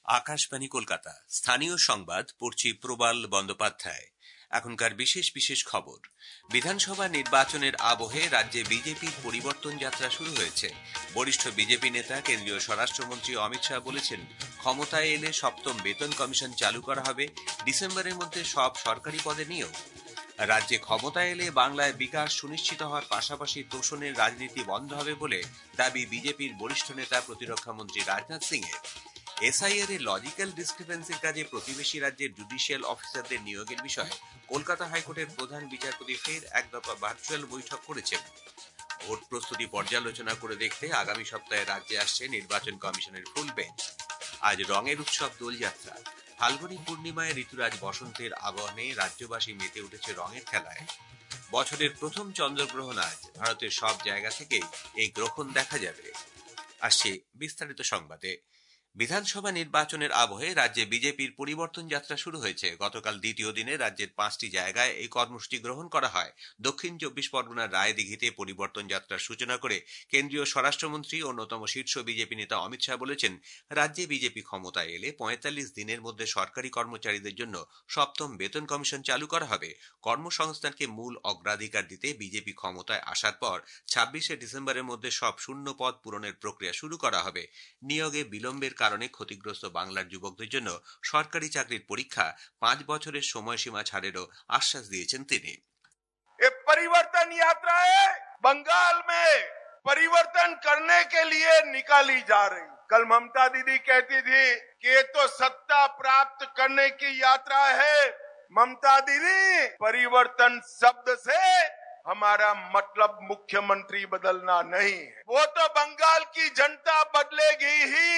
আকাশবাণী কলকাতা স্থানীয় সংবাদ পড়ছি প্রবাল বন্দ্যোপাধ্যায়। এখনকার বিশেষ বিশেষ খবর। বিধানসভা নির্বাচনের আবহে রাজ্যে বিজেপির পরিবর্তন যাত্রা শুরু হয়েছে। বরিষ্ঠ বিজেপি নেতা কেন্দ্রীয় স্বরাষ্ট্রমন্ত্রী অমিত শাহ বলেছেন, ক্ষমতায় এলে সপ্তম বেতন কমিশন চালু করা হবে, ডিসেম্বরের মধ্যে সব সরকারি পদে নিয়োগ। রাজ্যে ক্ষমতায় এলে বাংলায় বিকাশ সুনিশ্চিত হওয়ার পাশাপাশি তোষণের রাজনীতি বন্ধ হবে বলে দাবি বিজেপির বরিষ্ঠ নেতা প্রতিরক্ষা মন্ত্রী রাজনাথ সিং এর। এসআইআর এর লজিক্যাল ডিসক্রিপেন্সির কাজে প্রতিবেশী রাজ্যের জুডিশিয়াল অফিসারদের নিয়োগের বিষয়ে কলকাতা হাইকোর্টের প্রধান বিচারপতি ফের এক দফা ভার্চুয়াল বৈঠক করেছেন। ভোট প্রস্তুতি পর্যালোচনা করে দেখতে আগামী সপ্তাহে রাজ্যে আসছে নির্বাচন কমিশনের ফুল বেঞ্চ। আজ রঙের উৎসব দোলযাত্রা। ফাল্গুনী পূর্ণিমায় ঋতুরাজ বসন্তের আবহনে রাজ্যবাসী মেতে উঠেছে রঙের খেলায়। বছরের প্রথম চন্দ্রগ্রহণ আজ। ভারতের সব জায়গা থেকেই এই গ্রহণ দেখা যাবে। আসছে বিস্তারিত সংবাদে। বিধানসভা নির্বাচনের আবহে রাজ্যে বিজেপির পরিবর্তন যাত্রা শুরু হয়েছে। গতকাল দ্বিতীয় দিনে রাজ্যের 5টি জায়গায় এই কর্মসূচি গ্রহণ করা হয়। দক্ষিণ 24 পরগনার রায়দিঘিতে পরিবর্তন যাত্রার সূচনা করে কেন্দ্রীয় স্বরাষ্ট্রমন্ত্রী ও অন্যতম শীর্ষ বিজেপি নেতা অমিত শাহ বলেছেন, রাজ্যে বিজেপি ক্ষমতায় এলে 45 দিনের মধ্যে সরকারি কর্মচারীদের জন্য সপ্তম বেতন কমিশন চালু করা হবে। কর্মসংস্থানকে মূল অগ্রাধিকার দিতে বিজেপি ক্ষমতায় আসার পর 26শে ডিসেম্বরের মধ্যে সব শূন্য পদ পূরণের প্রক্রিয়া শুরু করা হবে। নিয়োগে বিলম্বের কারণে ক্ষতিগ্রস্ত বাংলার যুবকদের জন্য সরকারি চাকরির পরীক্ষা 5 বছরের সময়সীমা ছাড়েরও আশ্বাস দিয়েছেন তিনি। ये परिवर्तन यात्रा है, बंगाल में परिवर्तन करने के लिए निकाली जा रही। कल ममता दीदी कहती थी कि ये तो सत्ता प्राप्त करने की यात्रा है। ममता दीदी, परिवर्तन शब्द से हमारा मतलब मुख्यमंत्री बदलना नहीं है, वो तो बंगाल की जनता बदलेगी ही।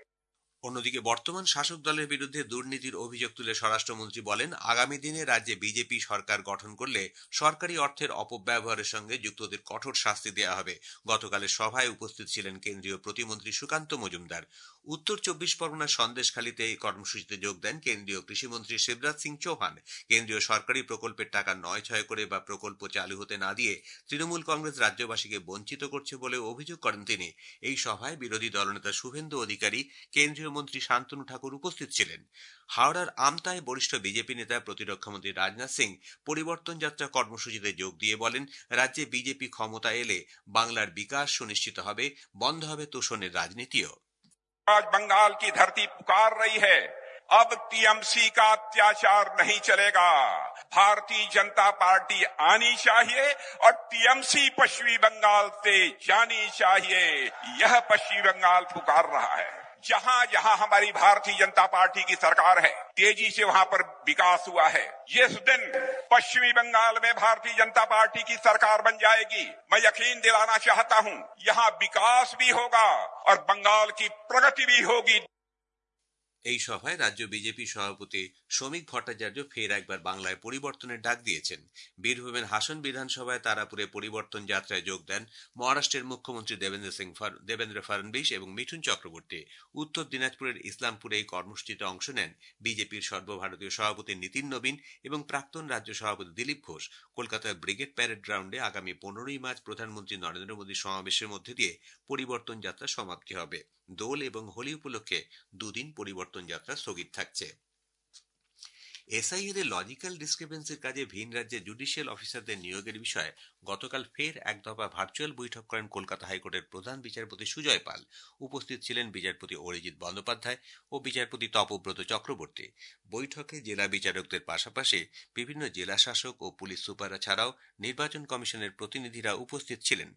অন্যদিকে বর্তমান শাসক দলের বিরুদ্ধে দুর্নীতির অভিযোগ তুলে স্বরাষ্ট্রমন্ত্রী বলেন, আগামী দিনে রাজ্যে বিজেপি সরকার গঠন করলে সরকারি অর্থের অপব্যবহারের সঙ্গে যুক্তদের কঠোর শাস্তি দেওয়া হবে। গতকালের সভায় উপস্থিত ছিলেন কেন্দ্রীয় প্রতিমন্ত্রী সুকান্ত মজুমদার। উত্তর 24 পরগনার সন্দেশখালীতে এই কর্মসূচিতে যোগ দেন কেন্দ্রীয় কৃষিমন্ত্রী শিবরাজ সিং চৌহান। কেন্দ্রীয় সরকারি প্রকল্পের টাকা নয় ছয় করে বা প্রকল্প চালু হতে না দিয়ে তৃণমূল কংগ্রেস রাজ্যবাসীকে বঞ্চিত করছে বলে অভিযোগ করেন তিনি। এই সভায় বিরোধী দলনেতা শুভেন্দু অধিকারী, কেন্দ্রীয় মন্ত্রী শান্তনু ঠাকুর উপস্থিত ছিলেন। হাওড়ার আমতায় বরিষ্ঠ বিজেপি নেতা প্রতিরক্ষামন্ত্রী রাজনাথ সিং পরিবর্তন যাত্রা কর্মসূচিতে যোগ দিয়ে বলেন, রাজ্যে বিজেপি ক্ষমতা এলে বাংলার বিকাশ সুনিশ্চিত হবে, বন্ধ হবে তোষণের রাজনীতিও। आज बंगाल की धरती पुकार रही है, अब टीएमसी का अत्याचार नहीं चलेगा। भारतीय जनता पार्टी आनी चाहिए और टीएमसी पश्चिमी बंगाल से जानी चाहिए। यह पश्चिमी बंगाल पुकार रहा है। जहां जहां हमारी भारतीय जनता पार्टी की सरकार है, तेजी से वहां पर विकास हुआ है। जिस दिन पश्चिमी बंगाल में भारतीय जनता पार्टी की सरकार बन जाएगी, मैं यकीन दिलाना चाहता हूं, यहां विकास भी होगा और बंगाल की प्रगति भी होगी। এই সভায় রাজ্য বিজেপি সভাপতি শ্রমিক ভট্টাচার্য ফের একবার বাংলায় পরিবর্তনের ডাক দিয়েছেন। বীরভূমের হাসন বিধানসভায় তারাপুরে পরিবর্তন যাত্রায় যোগ দেন মহারাষ্ট্রের মুখ্যমন্ত্রী দেবেন্দ্র ফডনবিস এবং মিঠুন চক্রবর্তী। উত্তর দিনাজপুরের ইসলামপুরে এই কর্মসূচিতে অংশ নেন বিজেপির সর্বভারতীয় সভাপতি নীতিন নবীন এবং প্রাক্তন রাজ্য সভাপতি দিলীপ ঘোষ। কলকাতার ব্রিগেড প্যারেড গ্রাউন্ডে আগামী 15ই মার্চ প্রধানমন্ত্রী নরেন্দ্র মোদীর সমাবেশের মধ্যে দিয়ে পরিবর্তন যাত্রা সমাপ্তি হবে। দোল এবং হোলি উপলক্ষে দুদিন পরিবর্তন যাত্রা স্থগিত থাকছে। এসআইআর এর লজিক্যাল ডিসক্রিপেন্সির কাজে ভিন রাজ্যে জুডিশিয়াল অফিসারদের নিয়োগের বিষয়ে গতকাল ফের এক দফা ভার্চুয়াল বৈঠক করেন কলকাতা হাইকোর্টের প্রধান বিচারপতি সুজয় পাল। উপস্থিত ছিলেন বিচারপতি অরিজিৎ বন্দ্যোপাধ্যায় ও বিচারপতি তপব্রত চক্রবর্তী। বৈঠকে জেলা বিচারকদের পাশাপাশি বিভিন্ন জেলা শাসক ও পুলিশ সুপাররা ছাড়াও নির্বাচন কমিশনের প্রতিনিধিরা উপস্থিত ছিলেন।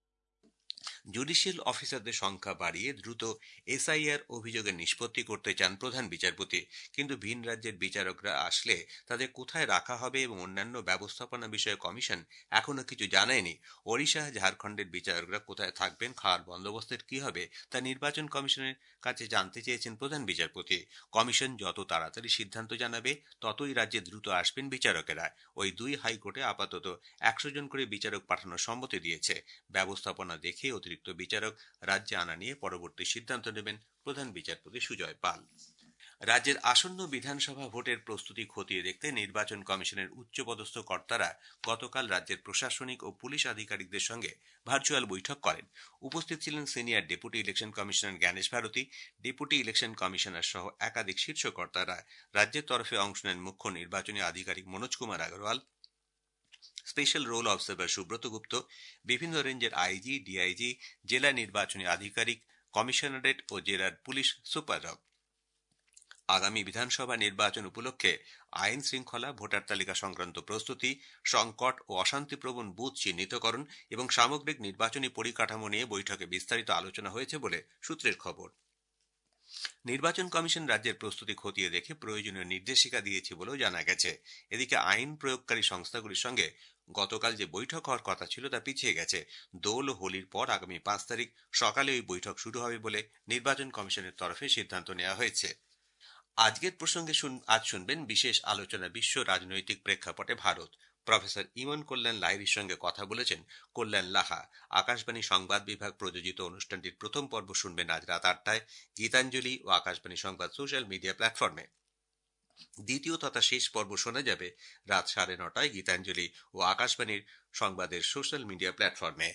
জুডিশিয়াল অফিসারদের সংখ্যা বাড়িয়ে দ্রুত এসআইআর অভিযোগের নিষ্পত্তি করতে চান প্রধান বিচারপতি, কিন্তু ভিন রাজ্যের বিচারকরা আসলে তাদের কোথায় রাখা হবে এবং অন্যান্য ব্যবস্থাপনা বিষয়ে কমিশন এখনো কিছু জানায়নি। ওড়িশা, ঝাড়খণ্ডের বিচারকরা কোথায় থাকবেন, খাওয়ার বন্দোবস্তের কি হবে তা নির্বাচন কমিশনের কাছে জানতে চেয়েছেন প্রধান বিচারপতি। কমিশন যত তাড়াতাড়ি সিদ্ধান্ত জানাবে ততই রাজ্যে দ্রুত আসবেন বিচারকেরা। ওই দুই হাইকোর্টে আপাতত 100 জন করে বিচারক পাঠানোর সম্মতি দিয়েছে। ব্যবস্থাপনা দেখে অতিরিক্ত বিচারক রাজ্যে আনা নিয়ে পরবর্তী সিদ্ধান্ত নেবেন প্রধান বিচারপতি সুজয় পাল। রাজ্যের আসন্ন বিধানসভা ভোটের প্রস্তুতি খতিয়ে দেখতে নির্বাচন কমিশনের উচ্চপদস্থ কর্তারা গতকাল রাজ্যের প্রশাসনিক ও পুলিশ আধিকারিকদের সঙ্গে ভার্চুয়াল বৈঠক করেন। উপস্থিত ছিলেন senior deputy election commissioner Gyanesh Bharti, deputy election commissioner সহ একাধিক শীর্ষ কর্তারা। রাজ্যের তরফে অংশ নেন মুখ্য নির্বাচনী আধিকারিক Manoj Kumar Agarwal, special roll observer Subrata Gupta, বিভিন্ন রেঞ্জের আইজি, ডিআইজি, জেলা নির্বাচনী আধিকারিক, কমিশনারেট ও জেলার পুলিশ সুপাররা। আগামী বিধানসভা নির্বাচন উপলক্ষে আইন শৃঙ্খলা, ভোটার তালিকা সংক্রান্ত প্রস্তুতি, সংকট ও অশান্তিপ্রবণ বুথ চিহ্নিতকরণ এবং সামগ্রিক নির্বাচনী পরিকাঠামো নিয়ে বৈঠকে বিস্তারিত আলোচনা হয়েছে বলে সূত্রের খবর। নির্বাচন কমিশন রাজ্যের প্রস্তুতি খতিয়ে দেখে প্রয়োজনীয় নির্দেশিকা দিয়েছে বলেও জানা গেছে। এদিকে আইন প্রয়োগকারী সংস্থাগুলির সঙ্গে গতকাল যে বৈঠক হওয়ার কথা ছিল তা পিছিয়ে গেছে। দোল ও হোলির পর আগামী 5 তারিখ সকালে ওই বৈঠক শুরু হবে বলে নির্বাচন কমিশনের তরফে সিদ্ধান্ত নেওয়া হয়েছে। আজকের প্রসঙ্গে আজ শুনবেন বিশেষ আলোচনা বিশ্ব রাজনৈতিক প্রেক্ষাপটে ভারত। প্রফেসর ইমন কল্যাণ লাহিড়ীর সঙ্গে কথা বলেছেন কল্যাণ লাহা। আকাশবাণী সংবাদ বিভাগ প্রযোজিত অনুষ্ঠানটির প্রথম পর্ব শুনবেন আজ রাত 8টায় গীতাঞ্জলি ও আকাশবাণী সংবাদ সোশ্যাল মিডিয়া প্ল্যাটফর্মে। দ্বিতীয় তথা শেষ পর্ব শোনা যাবে রাত 9:30টায় গীতাঞ্জলি ও আকাশবাণীর সংবাদের সোশ্যাল মিডিয়া প্ল্যাটফর্মে।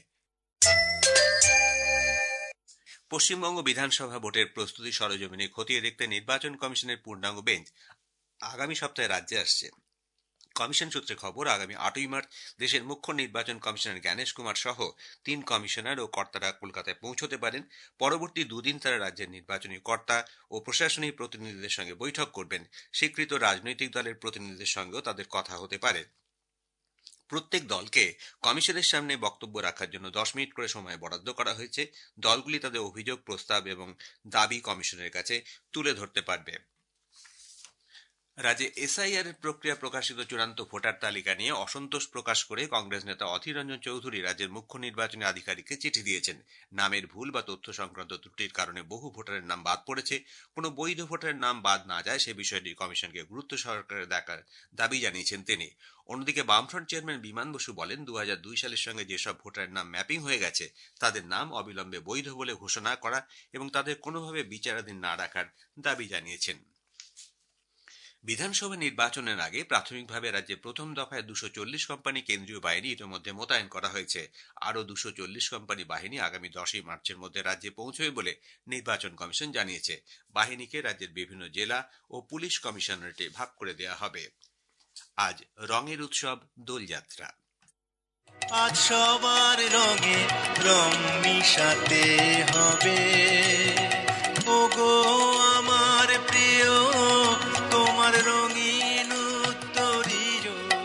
পশ্চিমবঙ্গ বিধানসভা ভোটের প্রস্তুতি সরজমিনে খতিয়ে দেখতে নির্বাচন কমিশনের পূর্ণাঙ্গ বেঞ্চ আগামী সপ্তাহে রাজ্যে আসছে। কমিশন সূত্রে খবর, আগামী 8ই মার্চ দেশের মুখ্য নির্বাচন কমিশনার জ্ঞানেশ কুমার সহ 3 কমিশনার ও কর্তারা কলকাতায় পৌঁছতে পারেন। পরবর্তী 2 দিন তারা রাজ্যের নির্বাচনী কর্তা ও প্রশাসনিক প্রতিনিধিদের সঙ্গে বৈঠক করবেন। স্বীকৃত রাজনৈতিক দলের প্রতিনিধিদের সঙ্গেও তাদের কথা হতে পারে। প্রত্যেক দলকে কমিশনের সামনে বক্তব্য রাখার জন্য 10 মিনিট করে সময় বরাদ্দ করা হয়েছে। দলগুলি তাদের অভিযোগ, প্রস্তাব এবং দাবি কমিশনের কাছে তুলে ধরতে পারবে। রাজ্যে এসআইআর এর প্রক্রিয়া প্রকাশিত চূড়ান্ত ভোটার তালিকা নিয়ে অসন্তোষ প্রকাশ করে কংগ্রেস নেতা অধীর রঞ্জন চৌধুরী রাজ্যের মুখ্য নির্বাচনী আধিকারিককে চিঠি দিয়েছেন। নামের ভুল বা তথ্য সংক্রান্ত ত্রুটির কারণে বহু ভোটারের নাম বাদ পড়েছে। কোনো বৈধ ভোটারের নাম বাদ না যায় সে বিষয়টি কমিশনকে গুরুত্ব সহকারে দেখার দাবি জানিয়েছেন তিনি। অন্যদিকে বামফ্রন্ট চেয়ারম্যান বিমান বসু বলেন, 2002 সালের সঙ্গে যেসব ভোটারের নাম ম্যাপিং হয়ে গেছে তাদের নাম অবিলম্বে বৈধ বলে ঘোষণা করা এবং তাদের কোনোভাবে বিচারাধীন না রাখার দাবি জানিয়েছেন। বিধানসভা নির্বাচনের আগে প্রাথমিকভাবে রাজ্যে প্রথম দফায় 240 কোম্পানি কেন্দ্রীয় বাহিনী ইতিমধ্যে মোতায়েন করা হয়েছে। আরও 240 কোম্পানি বাহিনী আগামী 10ই মার্চের মধ্যে রাজ্যে পৌঁছবে বলে নির্বাচন কমিশন জানিয়েছে। বাহিনীকে রাজ্যের বিভিন্ন জেলা ও পুলিশ কমিশনারেটে ভাগ করে দেওয়া হবে। আজ রঙের উৎসব দোলযাত্রা। আজ সবার রঙে রং মিশাতে হবে, ওগো আমার প্রিয় তোমার রঙিন উত্তরীয়,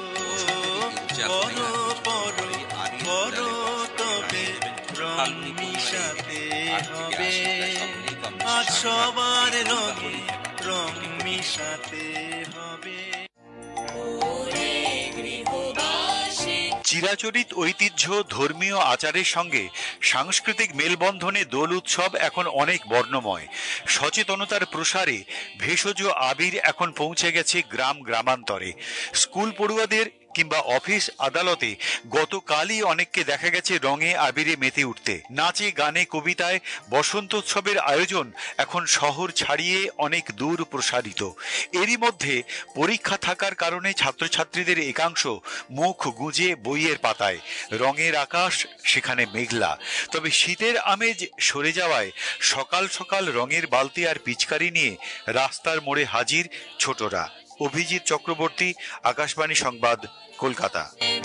বড় তবে রং মিশাতে হবে, আজ সবার রঙে রং মিশাতে হবে। চিরাচরিত ঐতিহ্য, ধর্মীয় আচারের সঙ্গে সাংস্কৃতিক মেলবন্ধনে দোল উৎসব এখন অনেক বর্ণময়। সচেতনতার প্রসারে ভেষজ আবির এখন পৌঁছে গেছে গ্রাম গ্রামান্তরে। স্কুল পড়ুয়াদের কিংবা অফিস আদালতে গতকালই অনেককে দেখা গেছে রঙে আবিরে মেতে উঠতে। নাচে, গানে, কবিতায় বসন্তোৎসবের আয়োজন এখন শহর ছাড়িয়ে অনেক দূর প্রসারিত। এরই মধ্যে পরীক্ষা থাকার কারণে ছাত্রছাত্রীদের একাংশ মুখ গুঁজে বইয়ের পাতায়। রঙের আকাশ সেখানে মেঘলা, তবে শীতের আমেজ সরে যাওয়ায় সকাল সকাল রঙের বালতি আর পিচকারি নিয়ে রাস্তার মোড়ে হাজির ছোটরা। অভিজিৎ চক্রবর্তী, আকাশবাণী সংবাদ, কলকাতা।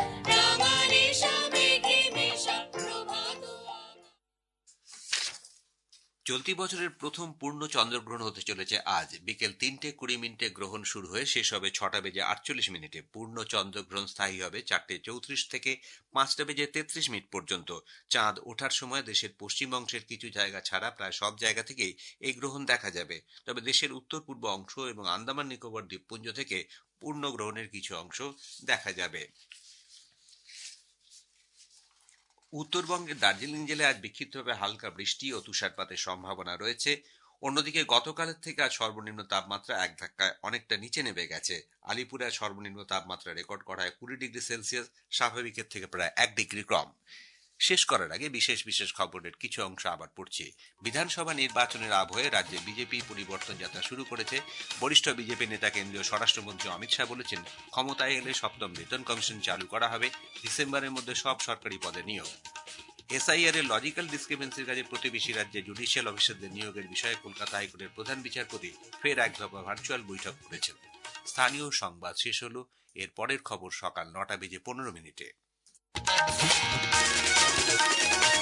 চলতি বছরের প্রথম পূর্ণ চন্দ্রগ্রহণ হতে চলেছে আজ। বিকেল 3:20 গ্রহণ শুরু হয়ে শেষ হবে 6:48। পূর্ণ চন্দ্রগ্রহণ স্থায়ী হবে 4:34 থেকে 5:33 পর্যন্ত। চাঁদ ওঠার সময় দেশের পশ্চিম অংশের কিছু জায়গা ছাড়া প্রায় সব জায়গা থেকেই এই গ্রহণ দেখা যাবে। তবে দেশের উত্তর পূর্ব অংশ এবং আন্দামান নিকোবর দ্বীপপুঞ্জ থেকে পূর্ণ গ্রহণের কিছু অংশ দেখা যাবে। উত্তরবঙ্গের দার্জিলিং জেলায় আজ বিক্ষিপ্তভাবে হালকা বৃষ্টি ও তুষারপাতের সম্ভাবনা রয়েছে। অন্যদিকে গতকালের থেকে আজ সর্বনিম্ন তাপমাত্রা এক ধাক্কায় অনেকটা নিচে নেমে গেছে। আলিপুরে সর্বনিম্ন তাপমাত্রা রেকর্ড করা হয় 20 ডিগ্রি সেলসিয়াস, স্বাভাবিকের থেকে প্রায় 1 ডিগ্রি কম। শেষ করার আগে বিশেষ বিশেষ খবরের কিছু অংশ আবার পড়ছি। বিধানসভা নির্বাচনের আবহে রাজ্যে বিজেপি পরিবর্তন যাত্রা শুরু করেছে। বরিষ্ঠ বিজেপি নেতা কেন্দ্রীয় স্বরাষ্ট্রমন্ত্রী অমিত শাহ বলেছেন, ক্ষমতায় এলে সপ্তম বেতন কমিশন চালু করা হবে, ডিসেম্বরের মধ্যে সব সরকারি পদে নিয়োগ। এসআইআর এর লজিক্যাল ডিসক্রিপেন্সির কাজে প্রতিবেশী রাজ্যে জুডিশিয়াল অফিসারদের নিয়োগের বিষয়ে কলকাতা হাইকোর্টের প্রধান বিচারপতি ফের এক দফা ভার্চুয়াল বৈঠক করেছেন। স্থানীয় সংবাদ শেষ হল। এর পরের খবর সকাল 9:15 মিনিটে।